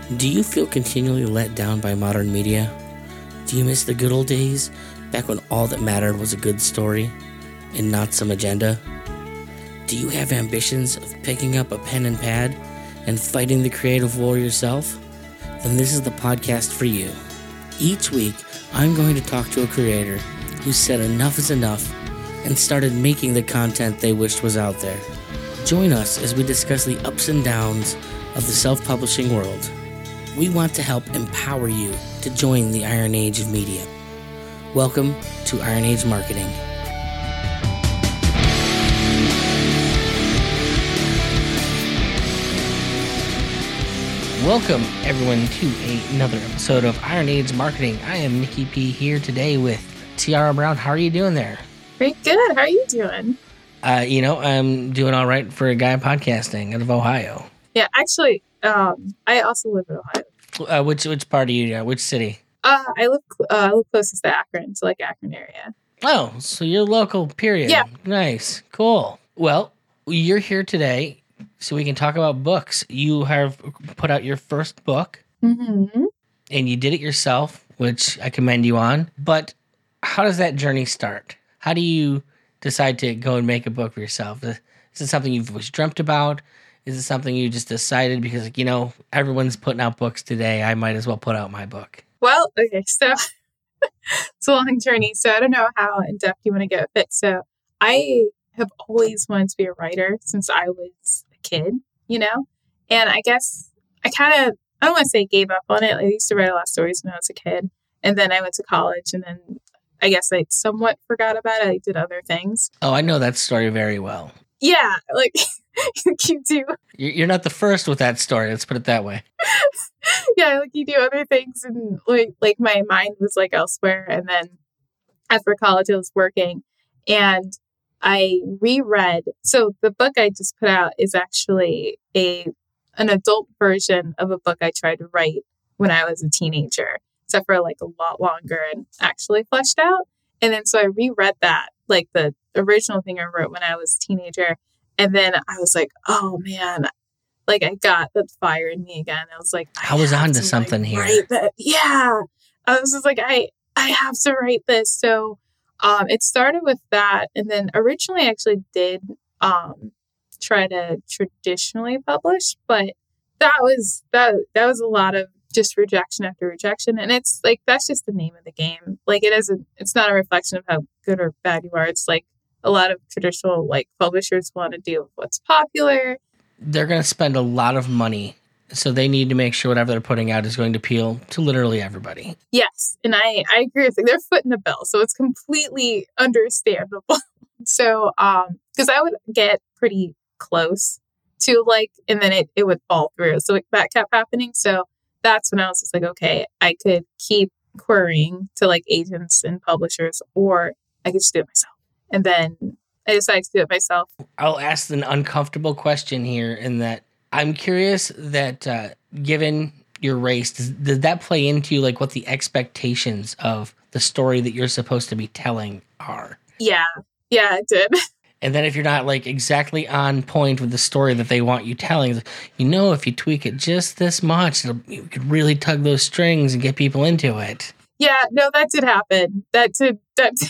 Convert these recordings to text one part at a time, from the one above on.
Do you feel continually let down by modern media? Do you miss the good old days, back when all that mattered was a good story and not some agenda? Do you have ambitions of picking up a pen and pad and fighting the creative war yourself? Then this is the podcast for you. Each week, I'm going to talk to a creator who said enough is enough and started making the content they wished was out there. Join us as we discuss the ups and downs of the self-publishing world. We want to help empower you to join the Iron Age of media. Welcome to Iron Age Marketing. Welcome, everyone, to another episode of Iron Age Marketing. I am Nikki P. here today with Tiara Brown. How are you doing there? Very good. How are you doing? I'm doing all right for a guy podcasting out of Ohio. Yeah, actually, I also live in Ohio. Which part of you? Which city? I live closest to Akron, so like Akron area. Oh, so you're local, period. Yeah. Nice. Cool. Well, you're here today so we can talk about books. You have put out your first book, Mm-hmm. and you did it yourself, which I commend you on. But how does that journey start? How do you decide to go and make a book for yourself? Is it something you've always dreamt about? Is it something you just decided because, everyone's putting out books today, I might as well put out my book? Well, okay, so it's a long journey, so I don't know how in-depth you want to get with it. So I have always wanted to be a writer since I was a kid, And I guess I don't want to say gave up on it. I used to write a lot of stories when I was a kid. And then I went to college, and then I guess I somewhat forgot about it. I did other things. Oh, I know that story very well. Yeah, like you do. You're not the first with that story. Let's put it that way. Yeah, like you do other things, and like my mind was like elsewhere. And then after college, I was working, and I reread. So the book I just put out is actually an adult version of a book I tried to write when I was a teenager, except for like a lot longer and actually fleshed out. And then so I reread that, like the original thing I wrote when I was a teenager. And then I was like, oh man, like I got that fire in me again. I was like, I was onto something here. Yeah. I was just like, I have to write this. So it started with that. And then originally I actually did try to traditionally publish, but that was a lot of just rejection after rejection. And it's like, that's just the name of the game. Like it's not a reflection of how good or bad you are. It's like a lot of traditional like publishers want to deal with what's popular. They're going to spend a lot of money. So they need to make sure whatever they're putting out is going to appeal to literally everybody. Yes. And I agree with you. They're footing the bill. So it's completely understandable. So, because I would get pretty close to and then it would fall through. So that kept happening. So that's when I was just like, okay, I could keep querying to like agents and publishers, or I could just do it myself. And then I decided to do it myself. I'll ask an uncomfortable question here in that I'm curious that given your race, does that play into like what the expectations of the story that you're supposed to be telling are? Yeah, it did. And then if you're not like exactly on point with the story that they want you telling, if you tweak it just this much, you could really tug those strings and get people into it. Yeah, no, that did happen. That did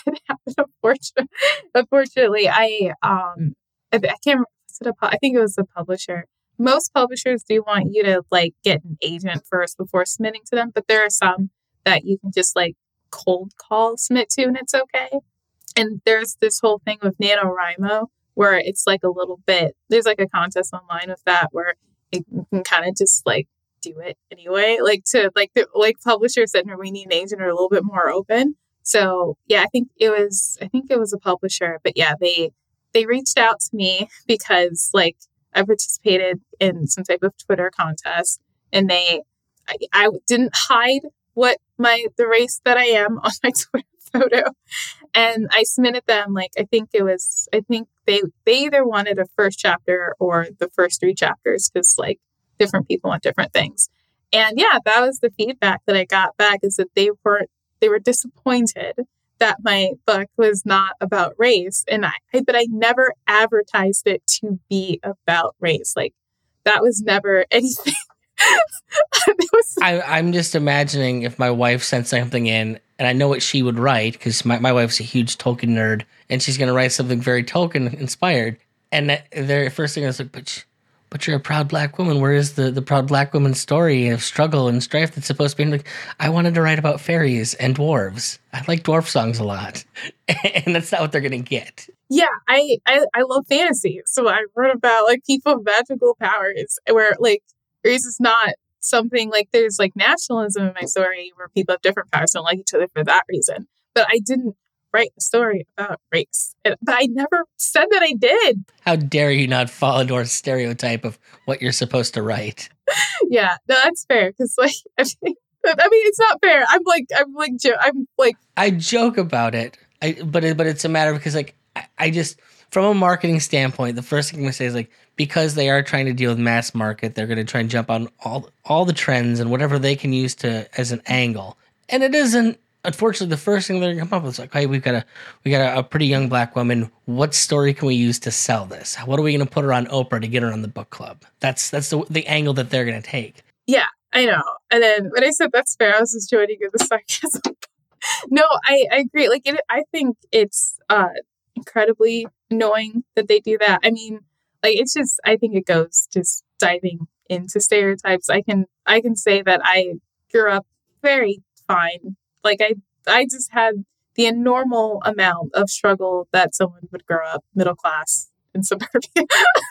happen. Unfortunately, I can't remember. I think it was the publisher. Most publishers do want you to like get an agent first before submitting to them, but there are some that you can just like cold call submit to, and it's okay. And there's this whole thing with NaNoWriMo where it's like a little bit, there's like a contest online with that where you can kind of just like do it anyway. Like to like the publishers that we need an agent are a little bit more open. So yeah, I think it was a publisher, but yeah, they reached out to me because like I participated in some type of Twitter contest, and I didn't hide the race that I am on my Twitter photo, and I submitted them I think they either wanted a first chapter or the first 3 chapters because like different people want different things. And yeah, that was the feedback that I got back, is that they were disappointed that my book was not about race, and but I never advertised it to be about race. Like that was never anything I'm just imagining if my wife sent something in, and I know what she would write, because my wife's a huge Tolkien nerd, and she's going to write something very Tolkien-inspired. And their first thing is like, but you're a proud black woman. Where is the proud black woman story of struggle and strife that's supposed to be? Like, I wanted to write about fairies and dwarves. I like dwarf songs a lot. And that's not what they're going to get. Yeah, I love fantasy. So I wrote about like people with magical powers where like race is not something like there's like nationalism in my story where people have different powers don't like each other for that reason. But I didn't write a story about race. But I never said that I did. How dare you not fall into our stereotype of what you're supposed to write? Yeah, no, that's fair. Because like, I mean, it's not fair. I joke about it. But it's a matter because like, I just, from a marketing standpoint, the first thing I'm going to say is like, because they are trying to deal with mass market, they're going to try and jump on all the trends and whatever they can use as an angle. And it isn't, unfortunately, the first thing they're going to come up with is like, hey, we got a pretty young black woman. What story can we use to sell this? What are we going to put her on Oprah to get her on the book club? That's the angle that they're going to take. Yeah, I know. And then when I said that's fair, I was just joining in the sarcasm. No, I agree. Like, I think it's incredibly annoying that they do that. I mean, like, it's just, I think it goes just diving into stereotypes. I can say that I grew up very fine. Like, I just had the normal amount of struggle that someone would grow up middle class in suburbia.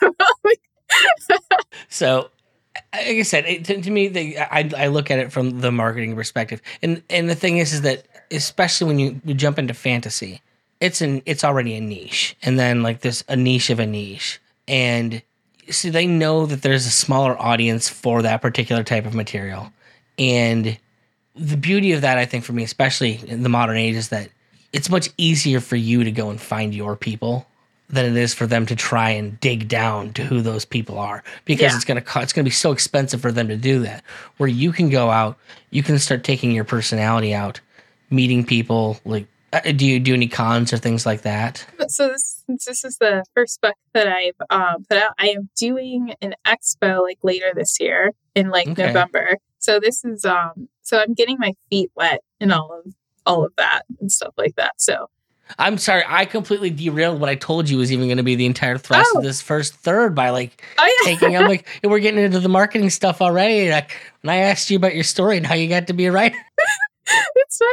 So, like I said, to me, I look at it from the marketing perspective, and the thing is that especially when you jump into fantasy, it's already a niche, and then like there's a niche of a niche, and so they know that there's a smaller audience for that particular type of material, and the beauty of that, I think, for me, especially in the modern age, is that it's much easier for you to go and find your people than it is for them to try and dig down to who those people are, because it's going to be so expensive for them to do that. Where you can go out, you can start taking your personality out, meeting people. Like, do you do any cons or things like that? So this is the first book that I've put out. I am doing an expo like later this year in November. So this is so I'm getting my feet wet in all of that and stuff like that. So I'm sorry, I completely derailed what I told you was even going to be the entire thrust of this first third by taking. I'm like, we're getting into the marketing stuff already. Like, when I asked you about your story and how you got to be a writer. It's fine.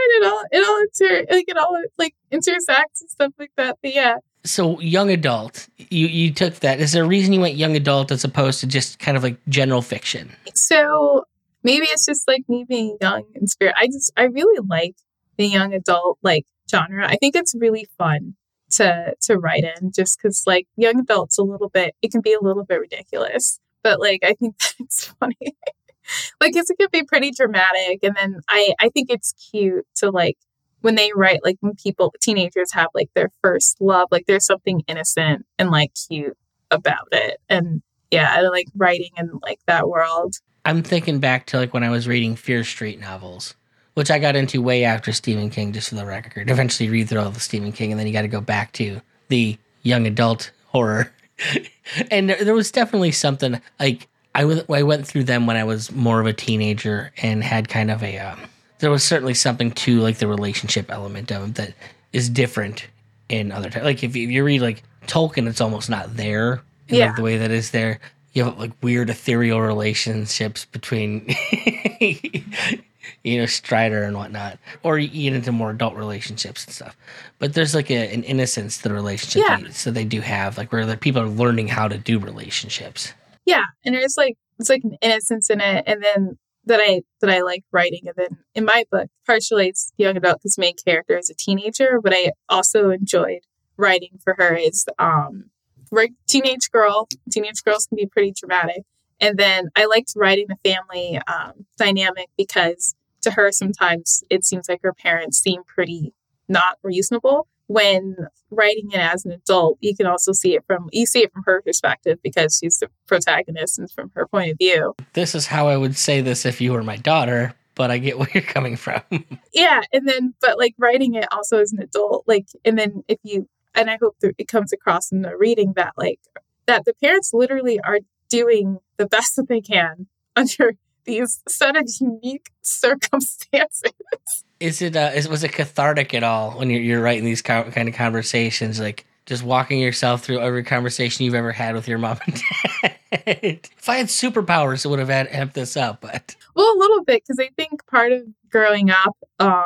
It all intersects and stuff like that. But yeah. So young adult, you took that. Is there a reason you went young adult as opposed to just kind of like general fiction? So maybe it's just like me being young in spirit. I really like the young adult genre. I think it's really fun to write in, just because like young adult's it can be a little bit ridiculous, but like I think that's funny. Like, it can be pretty dramatic, and then I think it's cute to like when they write, like when teenagers have like their first love, like there's something innocent and like cute about it. And yeah, I like writing in like that world. I'm thinking back to like when I was reading Fear Street novels, which I got into way after Stephen King, just for the record. Eventually read through all the Stephen King, and then you got to go back to the young adult horror. And there was definitely something like I went through them when I was more of a teenager and had kind of there was certainly something to like the relationship element of them that is different in other types. Like if you read like Tolkien, it's almost not there in like the way that is there. You have like weird ethereal relationships between Strider and whatnot, or you get into more adult relationships and stuff. But there's like an innocence to the relationship, so they do have like where the people are learning how to do relationships. Yeah, and it's like an innocence in it, and then that I like writing. And then in my book, partially it's young adult because main character is a teenager, but I also enjoyed writing for her as teenage girl. Teenage girls can be pretty dramatic, and then I liked writing the family dynamic because to her sometimes it seems like her parents seem pretty not reasonable. When writing it as an adult, you can also see it from her perspective because she's the protagonist and from her point of view. This is how I would say this if you were my daughter, but I get where you're coming from. Yeah, and then but like writing it also as an adult, like, and then and I hope that it comes across in the reading that like that the parents literally are doing the best that they can under these set of unique circumstances. Was it cathartic at all when you're writing these kind of conversations, like just walking yourself through every conversation you've ever had with your mom and dad? If I had superpowers, it would have amped this up. But well, a little bit, because I think part of growing up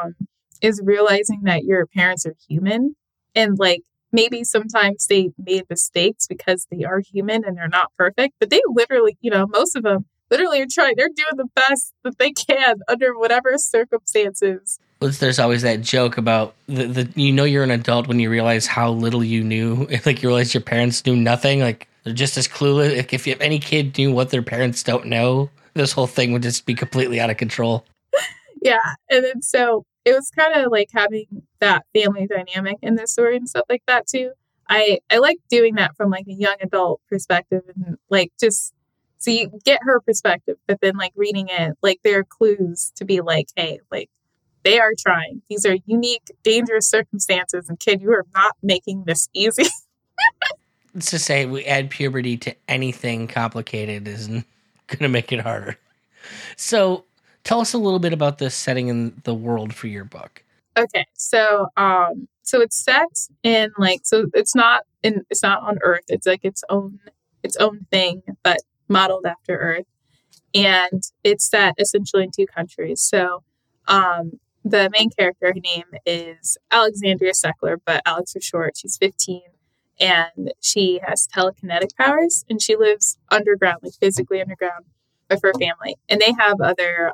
is realizing that your parents are human, and like maybe sometimes they made mistakes because they are human and they're not perfect, but they literally, most of them literally are trying. They're doing the best that they can under whatever circumstances. There's always that joke about you're an adult when you realize how little you knew. Like you realize your parents knew nothing. Like they're just as clueless. Like if any kid knew what their parents don't know, this whole thing would just be completely out of control. Yeah, and then so it was kind of like having that family dynamic in this story and stuff like that too. I like doing that from like a young adult perspective, and like just so you get her perspective, but then like reading it, like there are clues to be like, hey, like they are trying. These are unique, dangerous circumstances, and kid, you are not making this easy. Let's just say we add puberty to anything complicated isn't going to make it harder. So tell us a little bit about the setting in the world for your book. Okay, so it's set in like, so it's not on Earth. It's like its own thing, but modeled after Earth, and it's set essentially in two countries. So the main character, her name is Alexandria Seckler, but Alex for short. She's 15, and she has telekinetic powers, and she lives underground, like physically underground, with her family. And they have other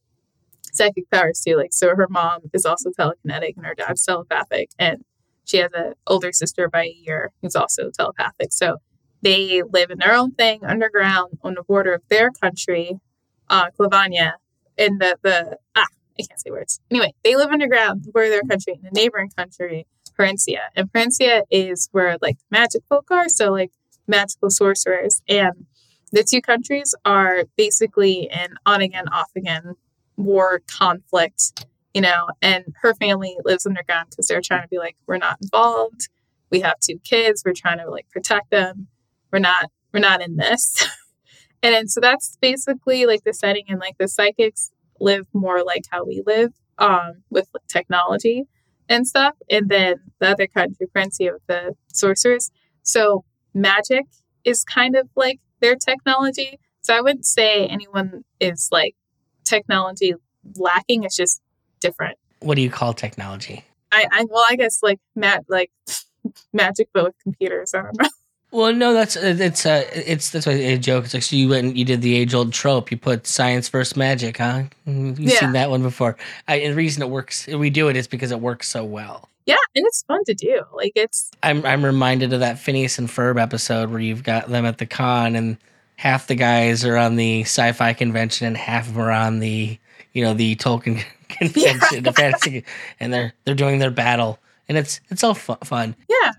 psychic powers too. Like, so her mom is also telekinetic, and her dad's telepathic, and she has an older sister by a year who's also telepathic. So they live in their own thing underground on the border of their country, Clavania, in I can't say words. Anyway, they live underground where their country, in the neighboring country, Perencia. And Perencia is where like magic folk are, so like magical sorcerers. And the two countries are basically an on again, off again war conflict, and her family lives underground because they're trying to be like, we're not involved. We have two kids. We're trying to like protect them. We're not in this. And then, so that's basically like the setting, and like the psychics live more like how we live, with technology and stuff. And then the other country, Perencia, with the sorcerers. So magic is kind of like their technology. So I wouldn't say anyone is like technology lacking. It's just different. What do you call technology? I guess like magic, but with computers. I don't know. Well, no, that's why a joke. It's like, so you went and you did the age-old trope. You put science versus magic, huh? You've seen that one before. And the reason it works, we do it, is because it works so well. Yeah, and it's fun to do. Like I'm reminded of that Phineas and Ferb episode where you've got them at the con, and half the guys are on the sci-fi convention and half of them are on the the Tolkien convention, the fantasy, and they're doing their battle, and it's all fun. Yeah.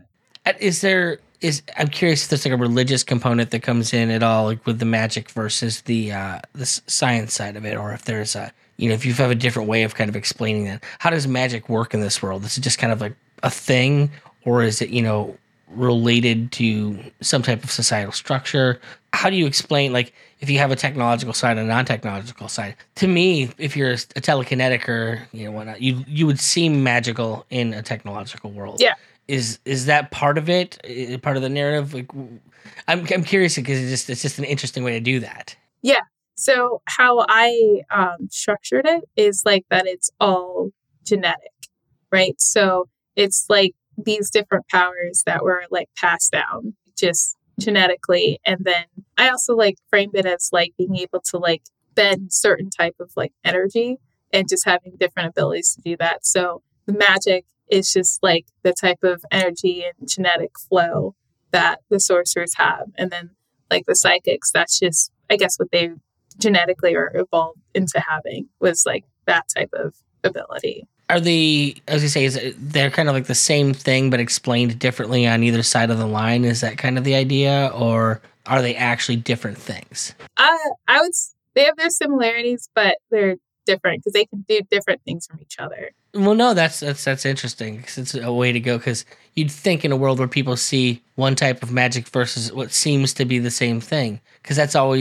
I'm curious if there's like a religious component that comes in at all, like with the magic versus the science side of it, or if there's if you have a different way of kind of explaining that. How does magic work in this world? Is it just kind of like a thing, or is it related to some type of societal structure? How do you explain, like, if you have a technological side and a non-technological side? To me, if you're a telekinetic or whatnot, you would seem magical in a technological world. Yeah. Is that part of it? Part of the narrative? Like, I'm curious because it's just an interesting way to do that. Yeah. So how I structured it is like that it's all genetic, right? So it's like these different powers that were like passed down just genetically. And then I also like framed it as like being able to like bend certain type of like energy and just having different abilities to do that. So the magic is just like the type of energy and genetic flow that the sorcerers have. And then like the psychics, that's just, I guess, what they genetically are evolved into having, was like that type of ability. Are they, as you say, they're kind of like the same thing but explained differently on either side of the line? Is that kind of the idea, or are they actually different things? They have their similarities, but they're different because they can do different things from each other. Well, no, that's interesting, because it's a way to go, because you'd think in a world where people see one type of magic versus what seems to be the same thing, because that's always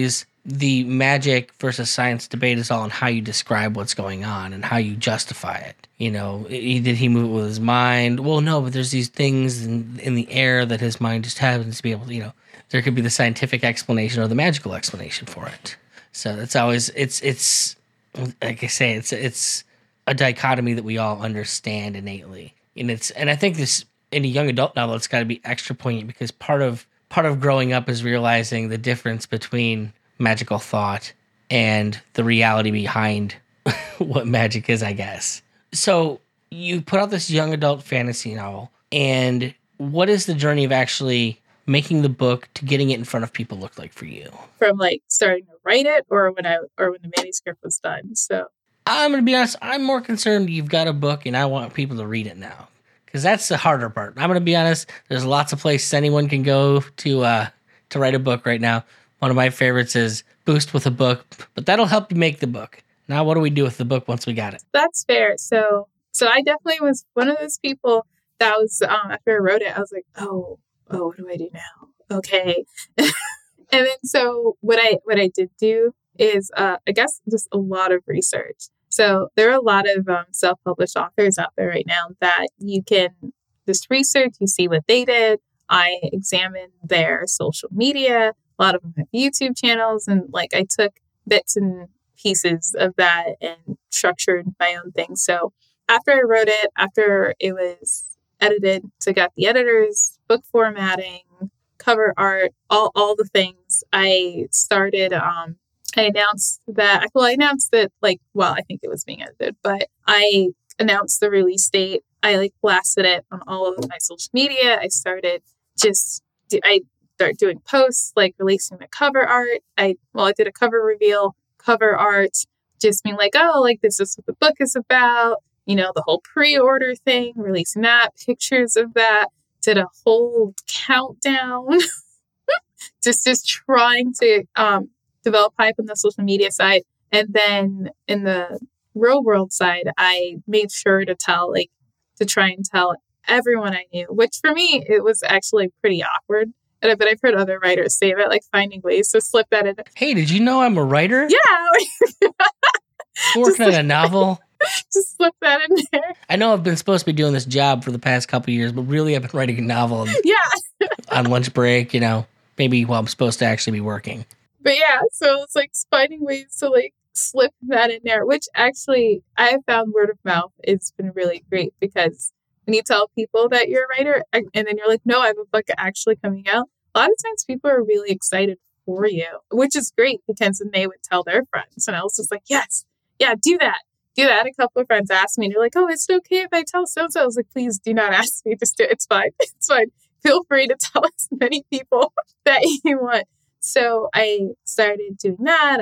the magic versus science debate is all on how you describe what's going on and how you justify it. You know, did he move it with his mind? Well, no, but there's these things in the air that his mind just happens to be able to, you know, there could be the scientific explanation or the magical explanation for it. So that's always, it's like I say, it's a dichotomy that we all understand innately. And I think this, in a young adult novel, it's got to be extra poignant because part of growing up is realizing the difference between magical thought and the reality behind what magic is, I guess. So you put out this young adult fantasy novel, and what is the journey of actually making the book to getting it in front of people look like for you? From like starting to write it, or when the manuscript was done. So I'm going to be honest, I'm more concerned you've got a book and I want people to read it now. Because that's the harder part. I'm going to be honest, there's lots of places anyone can go to write a book right now. One of my favorites is Boost with a book, but that'll help you make the book. Now, what do we do with the book once we got it? That's fair. So I definitely was one of those people that was, after I wrote it, I was like, oh, what do I do now? Okay. And then so what I did do is, I guess, just a lot of research. So there are a lot of self-published authors out there right now that you can just research, you see what they did. I examined their social media. A lot of them have YouTube channels. And like I took bits and pieces of that and structured my own thing. So after I wrote it, after it was edited, so I got the editors, book formatting, cover art, all the things, I started... I announced that I think it was being edited, but I announced the release date. I blasted it on all of my social media. I started doing posts, releasing the cover art. I did a cover reveal, cover art, just being this is what the book is about. You know, the whole pre-order thing, releasing that, pictures of that, did a whole countdown, just trying to, develop hype on the social media side. And then in the real world side, I made sure to try and tell everyone I knew, which for me, it was actually pretty awkward. But I've heard other writers say about finding ways to slip that in. Hey, did you know I'm a writer? Yeah. Working on a novel. Just slip that in there. I know I've been supposed to be doing this job for the past couple of years, but really I've been writing a novel on lunch break, maybe while I'm supposed to actually be working. But yeah, so it's finding ways to slip that in there, which actually I have found word of mouth has been really great because when you tell people that you're a writer and then you're like, no, I have a book actually coming out. A lot of times people are really excited for you, which is great because then they would tell their friends. And I was just like, yes, yeah, do that. A couple of friends asked me and you're like, oh, is it okay if I tell so-and-so? I was like, please do not ask me. Just do it. It's fine. It's fine. Feel free to tell as many people that you want. So I started doing that.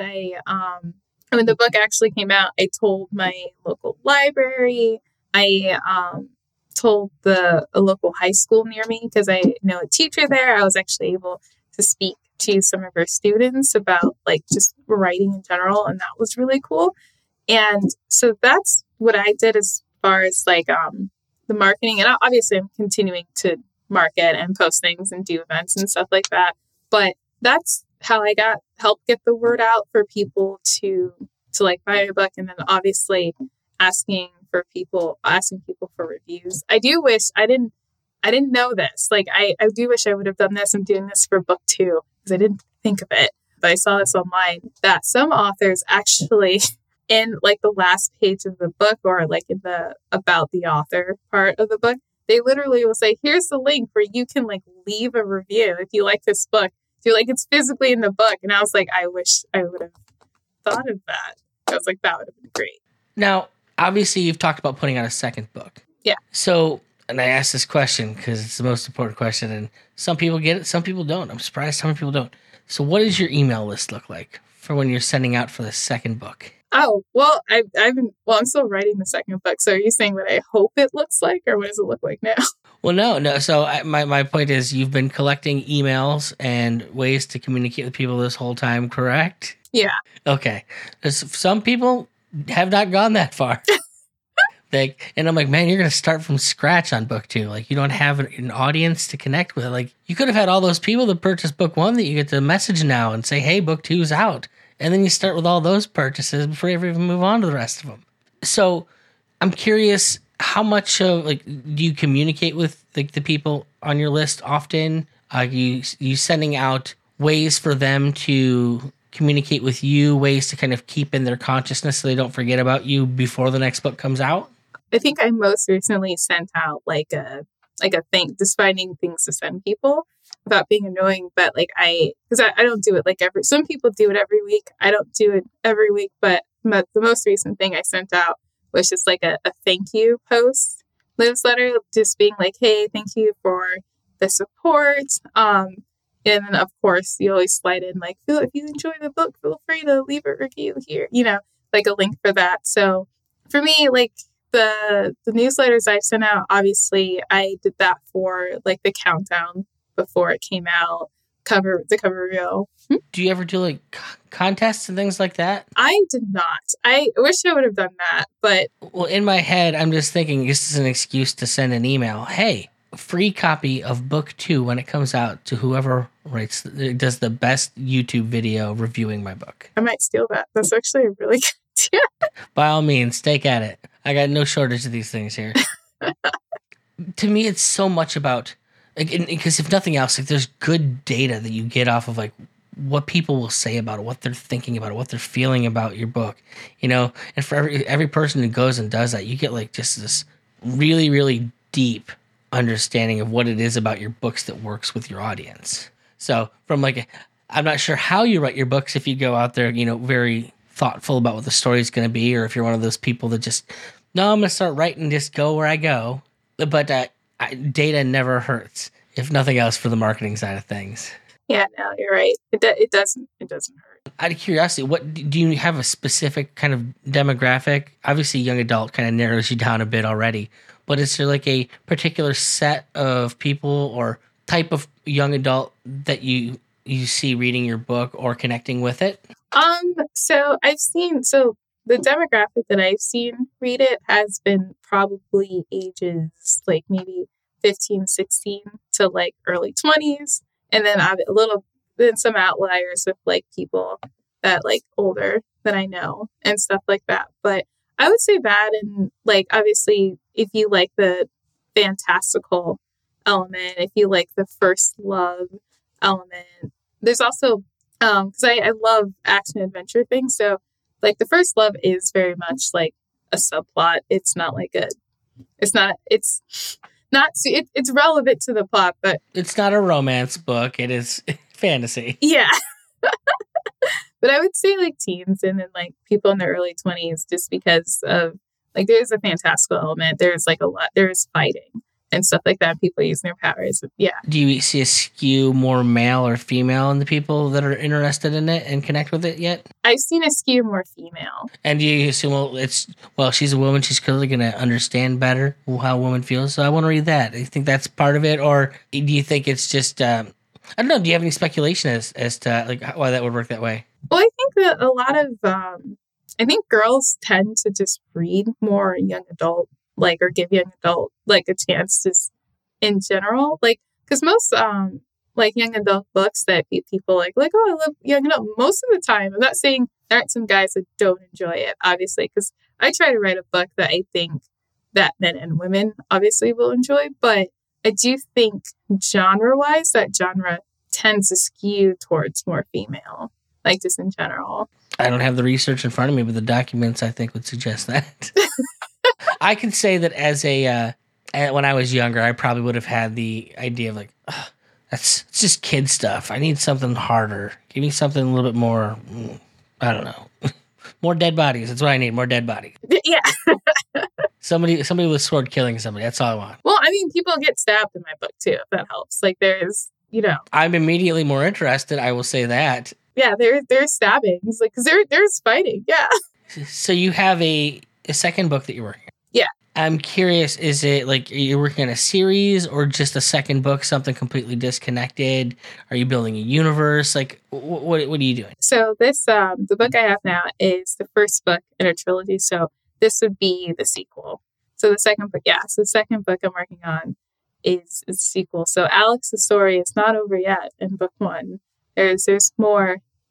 When the book actually came out, I told my local library. I told a local high school near me because I know a teacher there. I was actually able to speak to some of her students about just writing in general, and that was really cool. And so that's what I did as far as the marketing. And obviously, I'm continuing to market and post things and do events and stuff like that. But that's how I helped get the word out for people to buy my book. And then obviously asking people for reviews. I do wish I didn't know this. I do wish I would have done this. I'm doing this for book 2 because I didn't think of it. But I saw this online that some authors actually in the last page of the book or in the about the author part of the book, they literally will say, here's the link where you can leave a review if you like this book. It's physically in the book. And I was like, I wish I would have thought of that. I was like, that would have been great. Now, obviously, you've talked about putting out a second book. Yeah. So, and I asked this question because it's the most important question. And some people get it, some people don't. I'm surprised how many people don't. So what does your email list look like for when you're sending out for the second book? Oh, well, I'm still writing the second book. So are you saying what I hope it looks like or what does it look like now? Well, no. So my point is you've been collecting emails and ways to communicate with people this whole time, correct? Yeah. Okay. Some people have not gone that far. And I'm like, man, you're going to start from scratch on book 2. You don't have an audience to connect with. You could have had all those people that purchased book 1 that you get to message now and say, hey, book 2's out. And then you start with all those purchases before you ever even move on to the rest of them. So I'm curious, how much of, like, do you communicate with like the people on your list often? Are you sending out ways for them to communicate with you, ways to kind of keep in their consciousness so they don't forget about you before the next book comes out? I think I most recently sent out like a thing, just finding things to send people without being annoying. But like because I don't do it like some people do it every week. I don't do it every week, but the most recent thing I sent out was just like a thank you post newsletter, just being like, hey, thank you for the support. And then of course you always slide in like, if you enjoy the book, feel free to leave a review here, like a link for that. So for me, like the newsletters I sent out, obviously I did that for like the countdown before it came out, the cover reveal. Do you ever do like contests and things like that? I did not. I wish I would have done that, but... Well, in my head, I'm just thinking this is an excuse to send an email. Hey, free copy of book 2 when it comes out to whoever does the best YouTube video reviewing my book. I might steal that. That's actually a really good idea. By all means, take at it. I got no shortage of these things here. To me, it's so much about... because if nothing else, like there's good data that you get off of like what people will say about it, what they're thinking about it, what they're feeling about your book, and for every person who goes and does that, you get like just this really, really deep understanding of what it is about your books that works with your audience. So from like, I'm not sure how you write your books, if you go out there, very thoughtful about what the story is going to be, or if you're one of those people that just, no, I'm going to start writing, just go where I go. But data never hurts, if nothing else, for the marketing side of things. Yeah, no, you're right. It doesn't hurt. Out of curiosity, what do you have a specific kind of demographic? Obviously, young adult kind of narrows you down a bit already, but is there like a particular set of people or type of young adult that you see reading your book or connecting with it? So the demographic that I've seen read it has been probably ages like maybe 15, 16 to like early 20s. And then then some outliers with like people that like older than I know and stuff like that. But I would say that, and like, obviously, if you like the fantastical element, if you like the first love element, there's also, because I love action adventure things. So like the first love is very much like a subplot. It's relevant to the plot, but it's not a romance book. It is fantasy. Yeah. But I would say like teens and then like people in their early 20s, just because of like, there's a fantastical element. There's like there's fighting and stuff like that. People using their powers. Yeah. Do you see a skew more male or female in the people that are interested in it and connect with it yet? I've seen a skew more female. And do you assume, she's a woman, she's clearly going to understand better how a woman feels, so I want to read that. Do you think that's part of it, or do you think it's just, I don't know, do you have any speculation as to like why that would work that way? Well, I think that a lot of, I think girls tend to just read more young adult, like, or give young adult like a chance just in general, like, because most like young adult books that people like, oh, I love young adult. Most of the time, I'm not saying there aren't some guys that don't enjoy it, obviously, because I try to write a book that I think that men and women obviously will enjoy, but I do think genre-wise, that genre tends to skew towards more female, like just in general. I don't have the research in front of me, but the documents I think would suggest that. I can say that as when I was younger, I probably would have had the idea of like, it's just kid stuff. I need something harder. Give me something a little bit more, I don't know, more dead bodies. That's what I need, more dead bodies. Yeah. Somebody with a sword killing somebody. That's all I want. Well, I mean, people get stabbed in my book too, if that helps. Like there's, I'm immediately more interested, I will say that. Yeah, there's stabbings, like, because there's fighting, yeah. So you have a second book that you're working on? Yeah. I'm curious, is it like, are you working on a series or just a second book, something completely disconnected? Are you building a universe? Like, what are you doing? So this, the book I have now is the first book in a trilogy, so this would be the sequel. So the second book, so the second book I'm working on is the sequel. So Alex's story is not over yet in book 1. There's more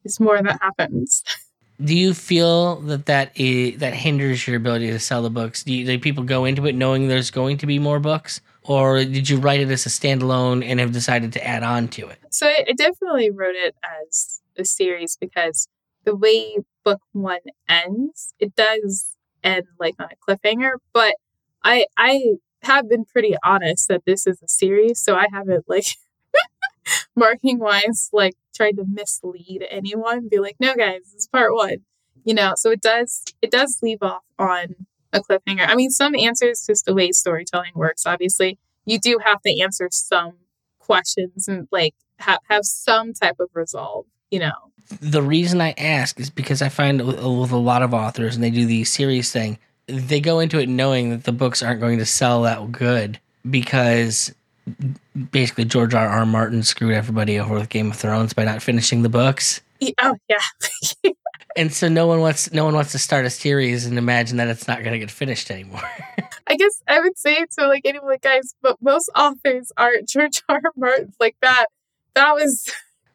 there's more that happens. Do you feel that hinders your ability to sell the books? Do people go into it knowing there's going to be more books? Or did you write it as a standalone and have decided to add on to it? So I definitely wrote it as a series because the way book 1 ends, it does end like on a cliffhanger. But I have been pretty honest that this is a series, so I haven't like marketing wise like tried to mislead anyone. Be like, no guys, this is part 1. So it does leave off on a cliffhanger. I mean, some answers, just the way storytelling works, obviously, you do have to answer some questions and like have some type of resolve, The reason I ask is because I find with a lot of authors, and they do the series thing, they go into it knowing that the books aren't going to sell that good because basically George R. Martin screwed everybody over with Game of Thrones by not finishing the books. Oh, yeah. And so no one wants to start a series and imagine that it's not going to get finished anymore. I guess I would say to like anyone, like, guys, but most authors aren't George R. R. Martin. Like that was...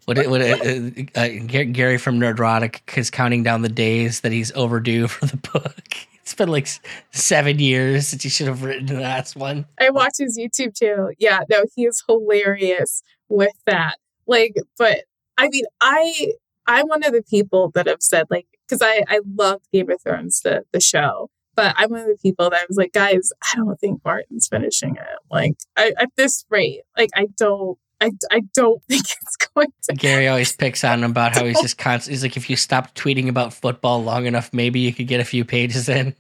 Gary from Nerdrotic is counting down the days that he's overdue for the book. It's been like 7 years since he should have written the last one. I watch his YouTube channel. Yeah, no, he is hilarious with that. Like, but I mean, I'm one of the people that have said, like, because I loved Game of Thrones, the show, but I'm one of the people that was like, guys, I don't think Martin's finishing it. Like, at this rate, like, I don't think it's going to. Gary always picks on him about how he's just constant. He's like, if you stopped tweeting about football long enough, maybe you could get a few pages in.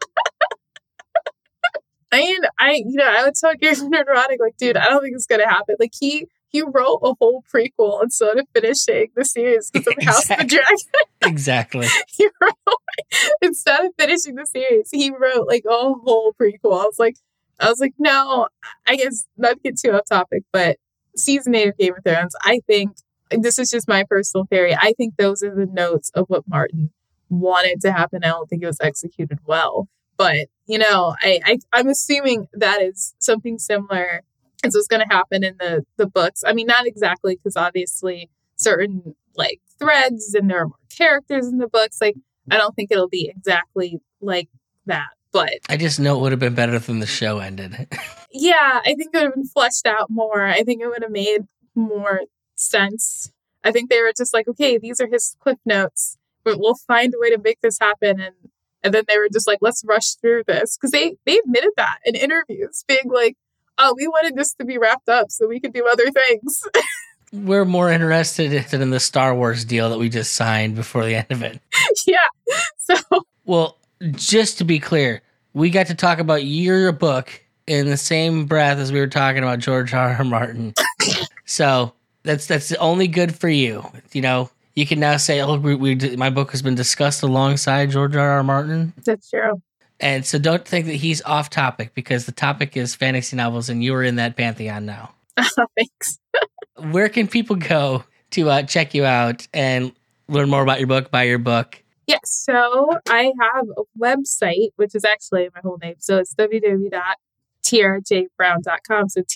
I mean, I would tell Gary from Nerdrotic, like, dude, I don't think it's going to happen. Like, he wrote a whole prequel instead of finishing the series because of House of the Dragon. Exactly. Instead of finishing the series, he wrote like a whole prequel. I was like, no, I guess not to get too off topic, but season 8 of Game of Thrones, I think, this is just my personal theory, I think those are the notes of what Martin wanted to happen. I don't think it was executed well. But, I'm assuming that is something similar as what's going to happen in the books. I mean, not exactly, because obviously certain like threads and there are more characters in the books. Like, I don't think it'll be exactly like that. But I just know it would have been better than the show ended. Yeah, I think it would have been fleshed out more. I think it would have made more sense. I think they were just like, okay, these are his cliff notes, but we'll find a way to make this happen. And then they were just like, let's rush through this. Because they admitted that in interviews, being like, oh, we wanted this to be wrapped up so we could do other things. We're more interested in the Star Wars deal that we just signed before the end of it. Yeah. So. Well, just to be clear, we got to talk about your book in the same breath as we were talking about George R. R. Martin. So that's only good for you. You can now say, oh, my book has been discussed alongside George R. R. Martin. That's true. And so don't think that he's off topic, because the topic is fantasy novels and you are in that pantheon now. Thanks. Where can people go to check you out and learn more about your book, buy your book? Yes, so I have a website, which is actually my whole name. So it's www.tiarajbrown.com. So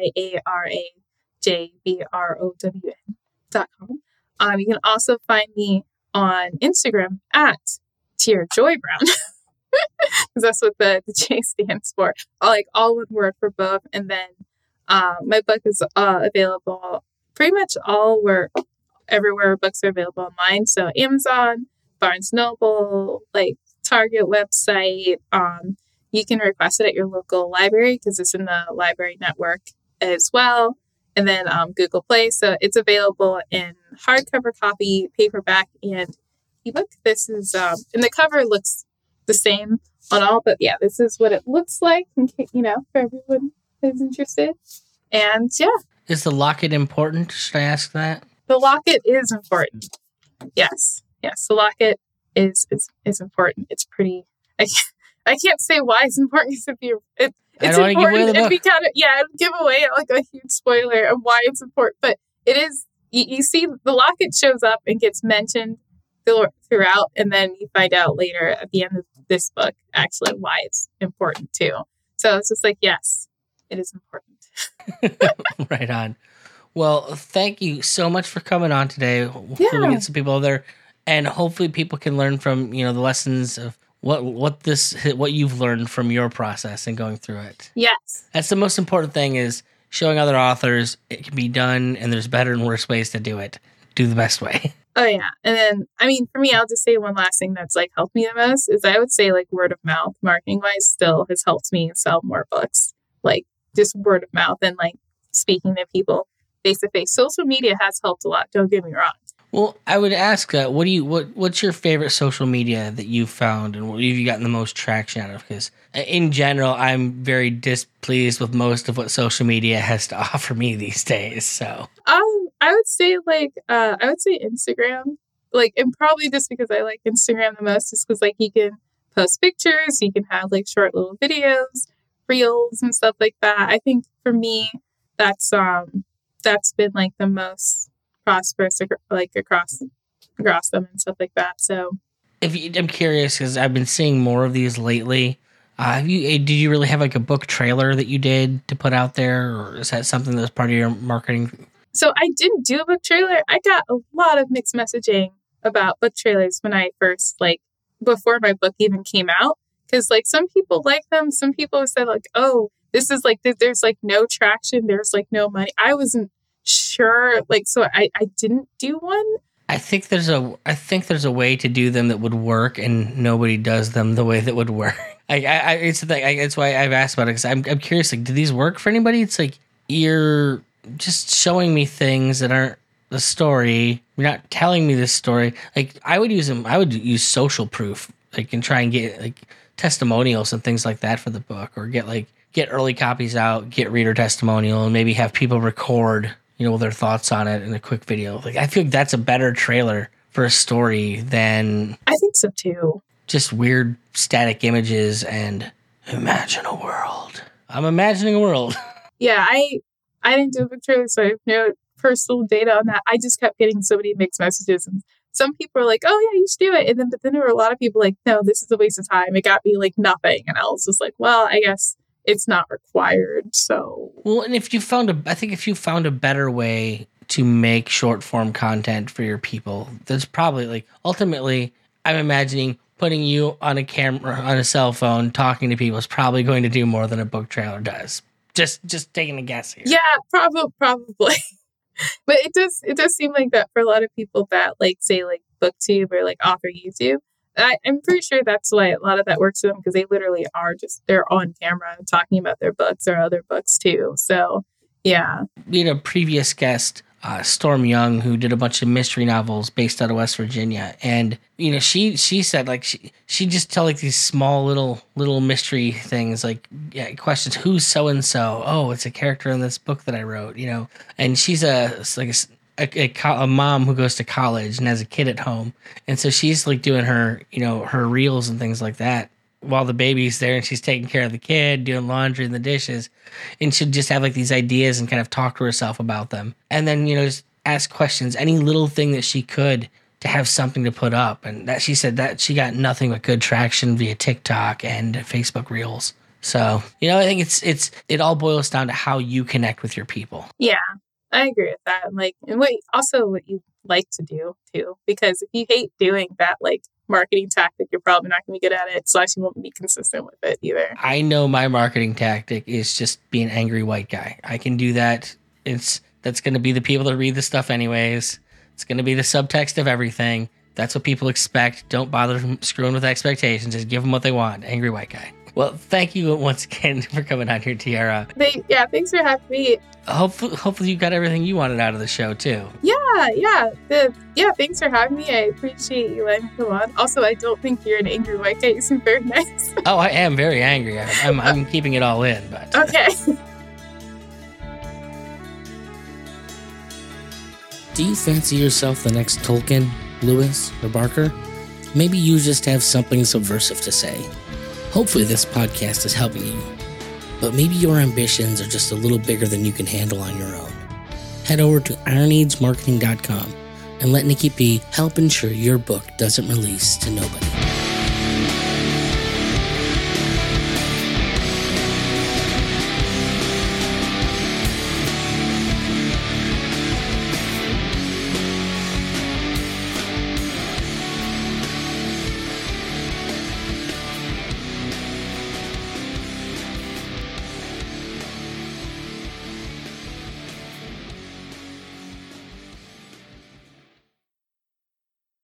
TIARAJBROWN.com. You can also find me on Instagram at TiaraJoyBrown, because that's what the J stands for. All one word for both. And then my book is available pretty much everywhere books are available online. So Amazon, Barnes Noble, like Target website. You can request it at your local library because it's in the library network as well. And then Google Play. So it's available in hardcover copy, paperback, and ebook. This is, and the cover looks the same on all, but yeah, this is what it looks like, for everyone who's interested. And yeah. Is the locket important? Should I ask that? The locket is important. Yes. Yes, the locket is important. It's pretty. I can't say why it's important. It's important. It'd give away like a huge spoiler of why it's important. But it is. You see, the locket shows up and gets mentioned throughout, and then you find out later at the end of this book actually why it's important too. So it's just like, yes, it is important. Right on. Well, thank you so much for coming on today. Hopefully we get some people there, and hopefully people can learn from, the lessons of what you've learned from your process and going through it. Yes. That's the most important thing, is showing other authors it can be done, and there's better and worse ways to do it. Do the best way. Oh, yeah. And then, I mean, for me, I'll just say one last thing that's like helped me the most is I would say like word of mouth marketing wise still has helped me sell more books. Like just word of mouth and like speaking to people face to face. Social media has helped a lot. Don't get me wrong. Well, I would ask, what's your favorite social media that you've found, and what have you gotten the most traction out of? Because in general, I'm very displeased with most of what social media has to offer me these days. So, I would say Instagram, like, and probably just because I like Instagram the most, is because like you can post pictures, you can have like short little videos, reels, and stuff like that. I think for me, that's been like the most prosperous, like across them and stuff like that. So, I'm curious because I've been seeing more of these lately. Did you really have like a book trailer that you did to put out there, or is that something that's part of your marketing? So I didn't do a book trailer. I got a lot of mixed messaging about book trailers when I first, like, before my book even came out. Because, like, some people like them. Some people said, like, oh, this is, like, there's, like, no traction. There's, like, no money. I wasn't sure. Like, so I didn't do one. I think there's a way to do them that would work, and nobody does them the way that would work. It's the thing. That's why I've asked about it, because I'm curious, like, do these work for anybody? It's like, you're just showing me things that aren't the story. You're not telling me this story. Like, I would use social proof, like, and try and get like testimonials and things like that for the book, or get early copies out, get reader testimonial, and maybe have people record, their thoughts on it in a quick video. Like, I feel like that's a better trailer for a story than, I think so too, just weird static images and imagine a world. I'm imagining a world. Yeah, I didn't do a book trailer, so I have no personal data on that. I just kept getting so many mixed messages, and some people were like, "Oh yeah, you should do it," but then there were a lot of people like, "No, this is a waste of time. It got me like nothing," and I was just like, "Well, I guess it's not required." So, well, and if you found a better way to make short form content for your people, that's probably, like, ultimately, I'm imagining putting you on a camera on a cell phone talking to people is probably going to do more than a book trailer does. Just taking a guess here. Yeah, probably. But it does seem like that for a lot of people that, like, say, like, BookTube or, like, author YouTube. I'm pretty sure that's why a lot of that works for them, because they literally they're on camera talking about their books or other books too. So, yeah. We had a previous guest, Storm Young, who did a bunch of mystery novels based out of West Virginia. And, she said, like, she just tell, like, these small little mystery things, like, questions. Who's so-and-so? Oh, it's a character in this book that I wrote, And she's a mom who goes to college and has a kid at home. And so she's, like, doing her, her reels and things like that while the baby's there, and she's taking care of the kid, doing laundry and the dishes, and she'll just have, like, these ideas and kind of talk to herself about them. And then, just ask questions, any little thing that she could to have something to put up. And that she said that she got nothing but good traction via TikTok and Facebook Reels. So, I think it all boils down to how you connect with your people. Yeah, I agree with that. Like, and what you like to do too, because if you hate doing that, like, marketing tactic, you're probably not going to be good at it, / you won't be consistent with it either. I know my marketing tactic is just be an angry white guy. I can do that. That's going to be the people that read the stuff anyways. It's going to be the subtext of everything. That's what people expect. Don't bother screwing with expectations. Just give them what they want. Angry white guy. Well, thank you once again for coming on here, Tiara. Thanks for having me. Hopefully you got everything you wanted out of the show too. Yeah. Thanks for having me. I appreciate you letting me come on. Also, I don't think you're an angry white guy. You seem very nice. Oh, I am very angry. I'm keeping it all in, but okay. Do you fancy yourself the next Tolkien, Lewis, or Barker? Maybe you just have something subversive to say. Hopefully this podcast is helping you. But maybe your ambitions are just a little bigger than you can handle on your own. Head over to ironagemarketing.com and let Nikki P help ensure your book doesn't release to nobody.